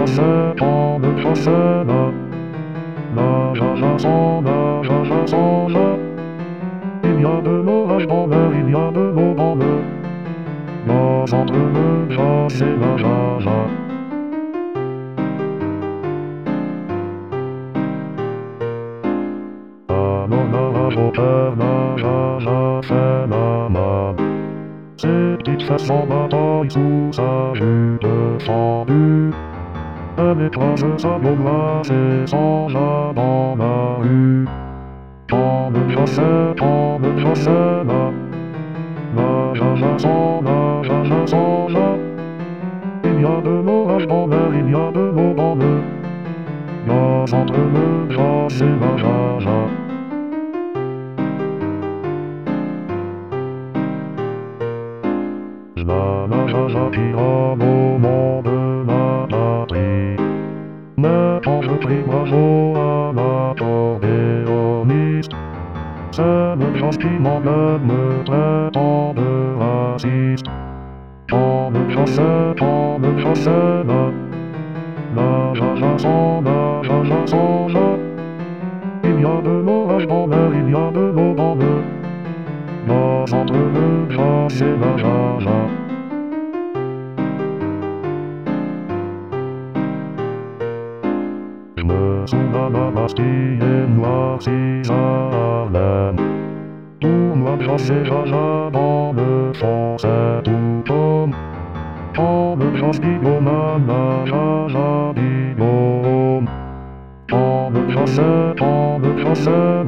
chasse, on me chasse, la sans la. Il y a de l'orage dans l'air, il y a de l'eau dans le. Nos entre me chasse, la. Au cœur, la chaîne à main. Ces petites fesses en bataille sous sa jupe fendue. Elle écrase sa peau glacée sans la dans la rue. On me chassait, la sans la. Il y a de l'orage dans l'air, il y a de l'eau dans le. Nos entre me chasse, la. La tyranne au nom de la patrie. Mais quand je prie bravo à l'accordéoniste, c'est le gros qui m'engueule me traitant de raciste. On me chassait, la sans la. Il y a de l'orage dans l'air, il y a de l'eau dans le. Nos entre me chasse, la. Je me souviens la Bastille et noircis Harlem. Tout moi chassé jaja dans le champ, c'est tout comme. On me chasse Guillaume, la Guillaume. On me chasse,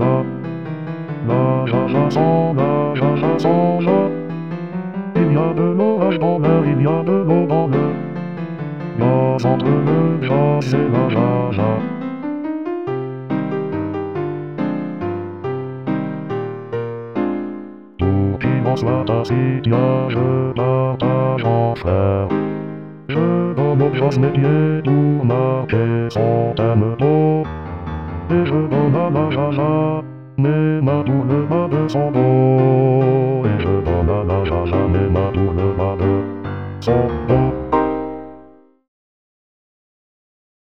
la sans la. Il y a de l'orage dans l'air, il y a de l'eau dans le. Nos entre me chasse, la. Tout qui m'en soit tacite, je partage en frère. Je donne aux grosses métiers pour marquer son tempo. Et je donne à la jaja, mais ma tourne pas de son dos. Et je donne à la jaja, mais ma tourne pas de son dos.